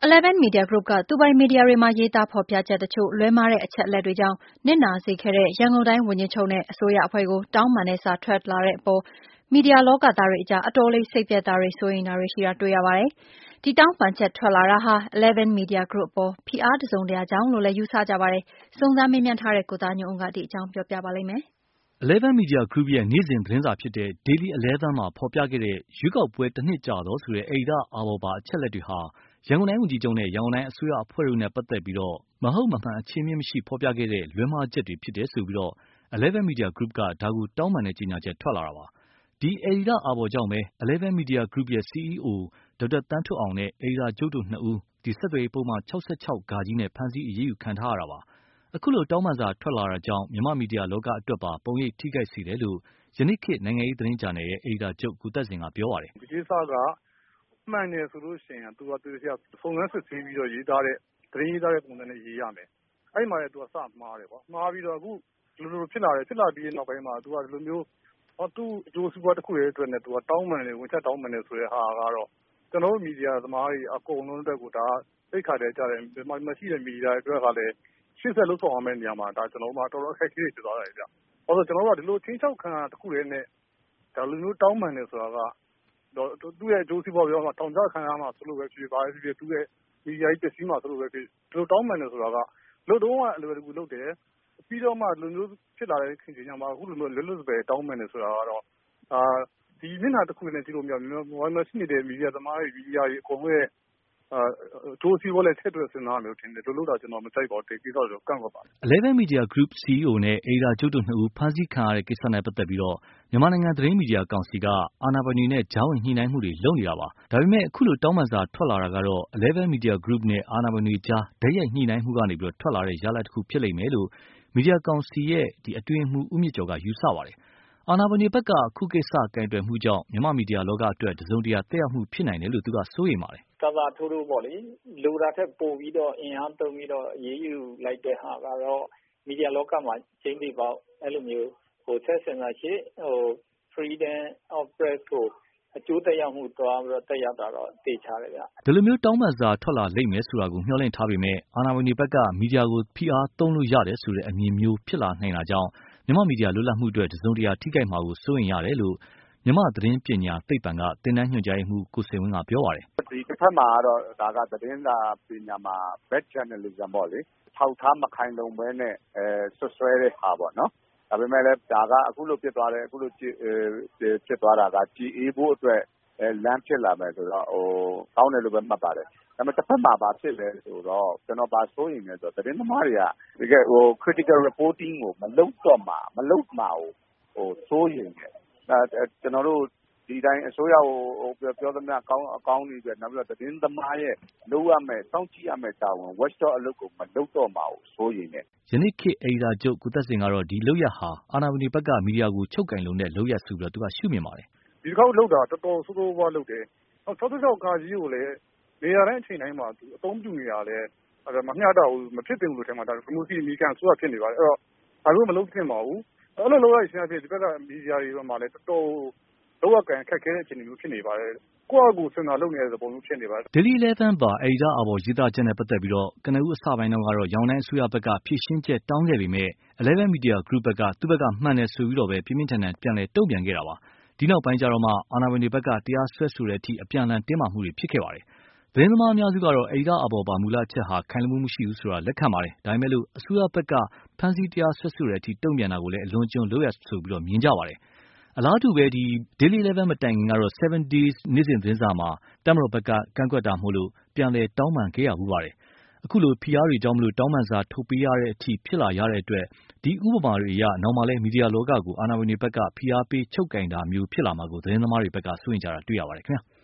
Eleven Media Group ကသူပိုင်မီဒီယာတွေမှာရေးသားဖော်ပြချက်တချို့လွဲမှားတဲ့အချက်အလက်တွေကြောင့်နစ်နာစေခဲ့တဲ့ရန်ကုန်တိုင်းဝန်ကြီးချုပ်နဲ့အစိုးရအဖွဲ့ကိုတောင်းပန်တဲ့စာထွက်လာတဲ့အပေါ်မီဒီယာလောကသားတွေအကြားအတော်လေးစိတ်ပျက်တာတွေစိုးရိမ်တာတွေရှိတာတွေ့ရပါတယ်။ဒီတောင်းပန်ချက်ထွက်လာတာဟာ Eleven Media Group အပေါ်ဖိအားတစုံတရာကြောင့်လို့လည်းယူဆကြပါတယ်။စုံစမ်းမေးမြန်းထားတဲ့ကိုသားညွန့်ဦးကဒီအကြောင်းပြောပြပါလိမ့်မယ်။ Eleven Media Group ရဲ့နေ့စဉ်သတင်းစာဖြစ်တဲ့ Daily 11မှာဖော်ပြခဲ့တဲ့ရွေးကောက်ပွဲတစ်နှစ်ကြာသောဆိုတဲ့အယ်ဒီတာအာဘော်ပါအချက်လက်တွေဟာရန်ကုန်တိုင်းဝန်ကြီးချုပ်နဲ့ရန်ကုန်တိုင်းအစိုးရအဖွဲ့တို့နဲ့ပတ်သက်ပြီးမဟုတ်မမှန်အခြေမြင့်မရှိဖော်ပြခဲ့တဲ့လွဲမှားချက်တွေဖြစ်တယ်ဆိုပြီး Eleven Media Group ကဒါကိုတောင်းပန်တဲ့ကြေညာချက်ထွက်လာတာပါ။ဒီအယ်ဒီတာအာဘော်ကြောင့်ပဲ Eleven Media Group ရဲ့ CEO ဒေါက်တာသန်းထွဋ်အောင်နဲ့အယ်ဒီတာချုပ်တို့နှစ်ဦးဆက်သွယ်ရေးပုဒ်မ66 နဲ့ဖမ်းဆီးအရေးယူခံထားရတာပါ။အခုလိုတောင်းပန်စာထွက်လာတာကြောင့်မြန်မာမီဒီယာလောကအတွက်ပါပုံရိပ်ထိခိုက်စေတယ်လို့ယနေ့ခေတ်နိုင်ငံရေးသတင်းဂျာနယ်ရဲ့အယ်ဒီတာချုပ်ကိုသက်စင်ကပြောပါတယ်။ဒီကိစ္စကမှန်တယ်ဆိုလို့ရှိရင်သူကသူတို့စုံစမ်းစစ်ဆေးပြီးတော့ရေးသားတဲ့သတင်းရေးသားတဲ့ပုံစံနဲ့ရေးရမယ်။အဲ့မှာလည်းသူကစမှားတယ်ပေါ့။မှားပြီးတော့အခုဒီလိုဖြစ်လာတယ်ဖြစ်လာပြီးတဲ့နောက်ပိုင်းမှာသူကဒီလိုမျိုးသူ့အကျိုးစီးပွားတစ်ခုရဲ့အတွက်နဲ့သူကတောင်းပန်တယ်ဝင်ချက်တောင်းပန်တယ်ဆိုတဲ့ဟာကတော့ကျွန်တော်တို့မီဒီယာသမားတွေအကုန်လုံးအတွက်ကိုဒါသိခါတယ်ကြားတယ်မရှိတဲ့မီဒီယာအတွက်ကလည်းရှင်းဆက်လို့ဆောင်ရမယ့်နေရာမှာဒါကျွန်တော်တို့တော်တော်အခက်အခဲဖြစ်သွားတယ်ဗျ။ဘာလို့ကျွန်တော်တို့ကဒီလိုချင်းချောက်ခံတစ်ခုရဲ့နဲ့ဒါလိုမျိုးတောင်းပန်တယ်ဆိုတာကသူ့ရဲ့အကျိုးစီးပွားပြောမှာတောင်းကြခံရမှာဆိုလို့ပဲဖြစ်ပါလေဖြစ်သူ့ရဲ့မီဒီယာကြီးပျက်စီးမှာဆိုလို့ပဲဖြစ်ဒီလိုတောင်းပန်တယ်ဆိုတာကလို့တော့အလွယ်တကူလုပ်တယ်ပြီးတော့မှလူမျိုးဖြစ်လာတဲ့ခင်ဗျာမှာအခုလိုမျိုးလွတ်လွတ်ပဲတောင်းပန်တယ်ဆိုတာကတော့ဒီမျက်နှာတစ်ခုနဲ့ကြည့်လို့မြန်မာရှိနေတဲ့မီဒီယာသမားတွေမီဒီယာတွေအကုန်လုံးရဲ့ဒိုးစီဘောလည်းဆက်တွေ့စင်တာမျိုးထင်တယ်တို့လို့တော့ကျွန်တော်မကြိုက်ပါဘူးဒီကိစ္စတော့ကန့်ကွက်ပါ Eleven Media Group CEO နဲ့အယ်ဒီတာချုပ်တို့နှစ်ဦးဖမ်းဆီးခံရတဲ့ကိစ္စနဲ့ပတ်သက်ပြီးမြန်မာနိုင်ငံသတင်းမီဒီယာကောင်စီကအာဏာပိုင်တွေနဲ့ကြားဝင်ညှိနှိုင်းမှုတွေလုပ်နေတာပါဒါပေမဲ့အခုလိုတောင်းပန်စာထွက်လာတာကတော့ Eleven Media Group နဲ့အာဏာပိုင်တွေကြားတိုက်ရိုက်ညှိနှိုင်းမှုကနေထွက်လာတဲ့ရလဒ်တစ်ခုဖြစ်လိမ့်မယ်လို့မီဒီယာကောင်စီရဲ့အတွင်းရေးမှူးဦးမြင့်ကျော်ကယူဆပါတယ်အာဏာပိုင်တွေဘက်ကအခုကိစ္စကိုင်တွယ်မှုကြောင့်မြန်မာမီဒီယာလောကအတွက်တစုံတရာသက်ရောက်မှုဖြစ်နိုင်တယ်လို့သူကစိုးရိမ်ပါတယ်ကာသာထိုးထိုးပေါ့လေလိုတာထက်ပိုပြီးတော့အင်အားသုံးပြီးတော့အေးအေးယူလိုက်တဲ့ဟာကတော့မီဒီယာလောကမှာချင်းတွေပေါ့အဲ့လိုမျိုးဆက်ဆံတာရှိfreedom of press ကိုအကျိုးသက်ရောက်မှုသွားပြီးတော့တက်ရောက်တာတော့သိချတယ်ဗျဒီလိုမျိုးတောင်းပန်စာထွက်လာလိမ့်မယ်ဆိုတာကိုမျှော်လင့်ထားပေမဲ့အာဏာပိုင်တွေဘက်ကမီဒီယာကိုဖိအားသုံးလို့ရတယ်ဆိုတဲ့အမြင်မျိုးဖြစ်လာနိုင်တာကြောင့်မြန်မာမီဒီယာလွတ်လပ်မှုအတွက်တစုံတရာထိခိုက်မှာကိုစိုးရိမ်ရတယ်လို့မြန်မာသတင်းပညာသိပ္ပံကသင်တန်းညွှန်ကြားရေးမှူးကိုစိန်ဝင်းကပြောပါတယ်ဒီတစ်ဖက်မှာတော့ဒါကသတင်းစာပညာမှာ bad journalism ပေါ့လေထောက်ထားမခိုင်လုံဘဲနဲ့ဆွဆွဲတဲ့ဟာပေါ့နော်ဒါပေမဲ့လည်းဒါကအခုလိုဖြစ်သွားတယ်အခုလိုဖြစ်သွားတာကကြည်အေးဖို့အတွက်လမ်းဖြစ်လာမယ်ဆိုတော့ကောင်းတယ်လို့ပဲမှတ်ပါတယ်ဒါပေမဲ့တစ်ဖက်မှာဖြစ်လဲဆိုတော့ကျွန်တော်ပါစိုးရင်လည်းဆိုသတင်းသမားတွေကတကယ်critical reporting ကိုမလုပ်တော့မှာစိုးရင်တယ်ကျွန်တော်တို့ဒီတိုင်းအစိုးရကိုပြောသမျှအကောင်းတွေပဲနောက်ပြီးတော့သတင်းသမားရဲ့လုပ်ရမယ်စောင့်ကြည့်ရမယ်တာဝန် watchdog အလုပ်ကိုမလုပ်တော့မှာစိုးရင်တယ်ယနေ့ခေတ်အယ်ဒီတာချုပ်ကိုသက်စင်ကတော့ဒီလုပ်ရဟာအာဏာပိုင်တွေဘက်ကမီဒီယာကိုချုပ်ကင်လုံတဲ့လုပ်ရဆိုပြီးတော့သူကရှုမြင်ပါတယ်ဒီတစ်ခေါက်လုပ်တာတော်တော်ဆိုးဆိုးဝါးလုပ်တယ်66ကာကြီးကိုလည်းနေရာတိုင်းအချိန်တိုင်းမှာသူအသုံးပြုနေတာလည်းမမျှတဘူးမဖြစ်တင်လို့ထင်မှာဒါကမျိုးစီမီကန်ဆိုတာဖြစ်နေပါတယ်အဲ့တော့ဒါလို့မလုပ်သင့်ပါဘူးအဲ့လိုလုပ်ရရှင်အဖြစ်ဒီဘက်ကမီဒီယာတွေမှာလည်းတော်တော်လောက်ကန်ခက်ခဲတဲ့အခြေအနေမျိုးဖြစ်နေပါတယ်ကိုယ့်အကူစင်တာလုပ်နေတဲ့ပုံမျိုးဖြစ်နေပါတယ် Daily 11ပါအယ်ဒီတာအာဘော်ရေးသားချက်နဲ့ပတ်သက်ပြီးကနဦးအစပိုင်းတော့ကတော့ရောင်တိုင်းအစိုးရဘက်ကဖြည့်ရှင်းချက်တောင်းခဲ့ပေမဲ့ Eleven Media Group ဘက်ကသူ့ဘက်ကမှန်တယ်ဆိုပြီးတော့ပဲပြင်းပြင်းထန်ထန်ပြန်လည်တုံ့ပြန်ခဲ့တာပါဒီနောက်ပိုင်းကျတော့မှအာဏာပိုင်တွေဘက်ကတရားစွဲဆိုတဲ့အထိအပြန်အလှန်တင်းမာမှုတွေဖြစ်ခဲ့ပါတယ်သတင်းသမားအများစုကတော့အယ်ဒီတာအာဘော်ပါမူလအချက်ဟာခိုင်လုံမှုမရှိဘူးဆိုတာလက်ခံပါတယ်ဒါပေမဲ့လို့အစိုးရဘက်ကဖမ်းဆီးတရားစွဲဆိုတဲ့အထိတုံ့ပြန်တာကိုလည်းအလွန်အကျွံလုပ်ရဆိုပြီးတော့မြင်ကြပါတယ်အလားတူပဲဒီ Daily 11မတိုင်ခင်ကတော့7 days နေ့စဉ်သတင်းစာမှာတပ်မတော်ဘက်ကကန့်ကွက်တာမို့လို့ပြန်လည်တောင်းပန်ခဲ့ရမှုပါတယ်အခုလိုဖိအားတွေကြောင့်မလို့တောင်းပန်စာထုတ်ပေးရတဲ့အထိဖြစ်လာရတဲ့အတွက်ဒီဥပမာတွေအရနောက်မှလည်းမီဒီယာလောကကိုအာဏာပိုင်တွေဘက်ကဖိအားပေးချုပ်ကင်တာမျိုးဖြစ်လာမှာကိုသတင်းသမားတွေဘက်ကစိုးရိမ်ကြတာတွေ့ရပါတယ်ခင်ဗျာ